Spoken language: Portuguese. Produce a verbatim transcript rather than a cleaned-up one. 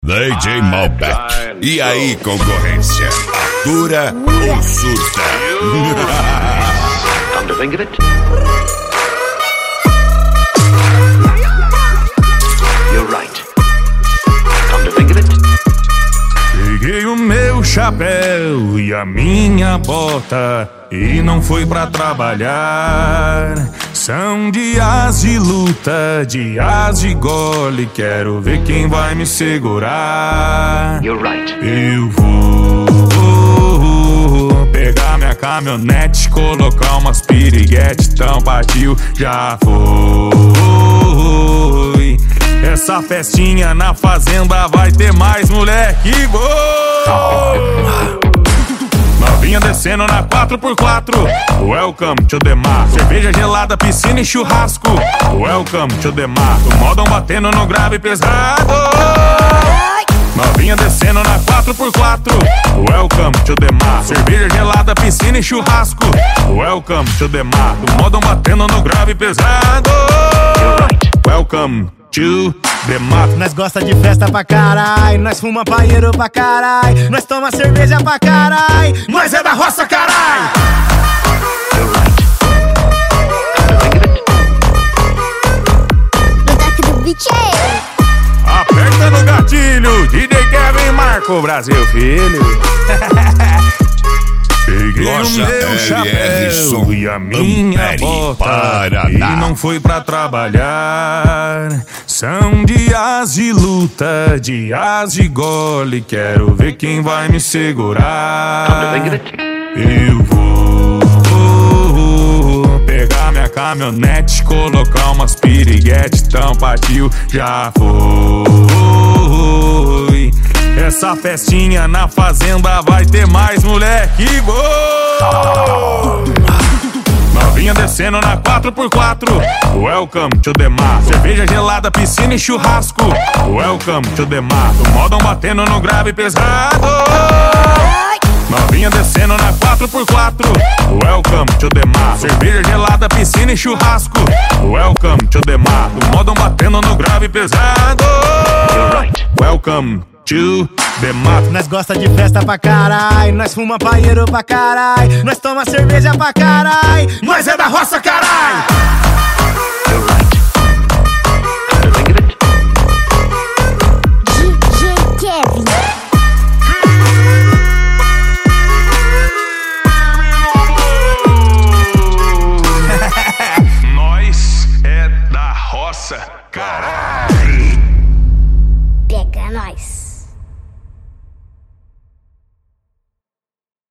D J Malbec. E aí, concorrência? Dura ou surta? Come to think of it, you're right. Come to think of it. Peguei o meu chapéu e a minha bota e não fui pra trabalhar. São dias de luta, dias de gole. Quero ver quem vai me segurar. You're right. Eu vou pegar minha caminhonete, colocar umas piriguete, então partiu, já foi. Essa festinha na fazenda vai ter mais moleque. Gol! Novinha descendo na quatro por quatro. Welcome to the mar. Cerveja gelada, piscina e churrasco. Welcome to the mar. O modão batendo no grave pesado. Novinha descendo na quatro por quatro. Welcome to the mar. Cerveja gelada, piscina e churrasco. Welcome to the mar. O modão batendo no grave pesado. Welcome to the mar. Nós gosta de festa pra carai, nós fuma paieiro pra carai, nós toma cerveja pra carai, nós é da roça carai. No toque do beat é. Aperta no gatilho, D J Kevin Marco, Brasil filho. Peguei Loja o meu chapéu e a minha Ampere, bota Paraná. e não fui pra trabalhar. São dias de luta, dias de gole. Quero ver quem vai me segurar. Come to think of it, Eu vou pegar minha caminhonete, colocar umas piriguete, então partiu, já foi. Essa festinha na fazenda vai ter mais moleque. Gol! Novinha descendo na quatro por quatro. Welcome to the mar. Cerveja gelada, piscina e churrasco. Welcome to the mar. O modão batendo no grave pesado. Novinha descendo na quatro por quatro. Welcome to the mar. Cerveja gelada, piscina e churrasco. Welcome to the mar. O modão batendo no grave pesado. you're right. Welcome to the mar. Nós gosta de festa pra carai, nós fuma paieiro pra carai, nós toma cerveja pra carai, nós é da roça carai.